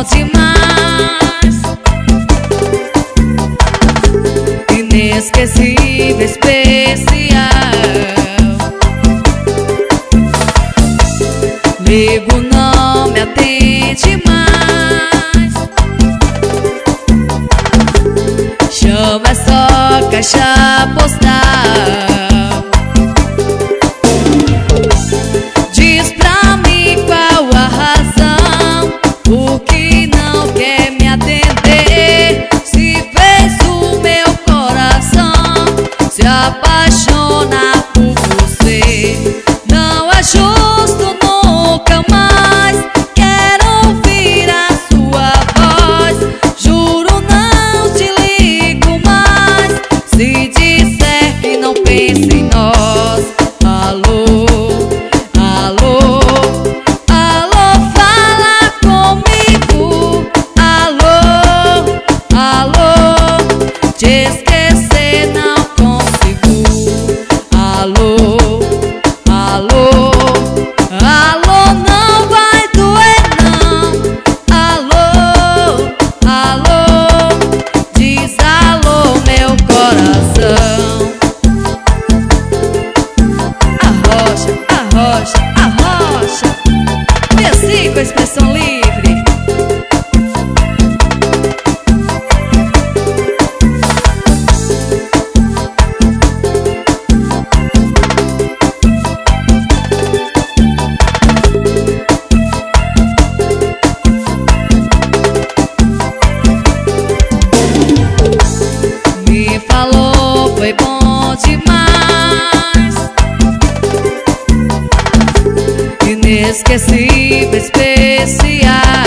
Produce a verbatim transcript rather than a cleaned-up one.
bom demais, inesquecível, especial. Ligo, não me atende mais, chama é só caixa postal. Diz pra mim qual a razão, por que não quer me atender? Se fez o meu coração se apaixonar por você. Não é justo, nunca mais quero ouvir a sua voz. Juro, não te ligo mais se disser que não pensa em nós. Alô, alô, alô, fala comigo. Alô, alô, te esquecer não consigo. Alô, alô, alô, não vai doer não. Alô, alô, diz alô meu coração. Arrocha, arrocha, arrocha, e assim com a expressão livre. Me falou, foi bom demais, inesquecível, especial.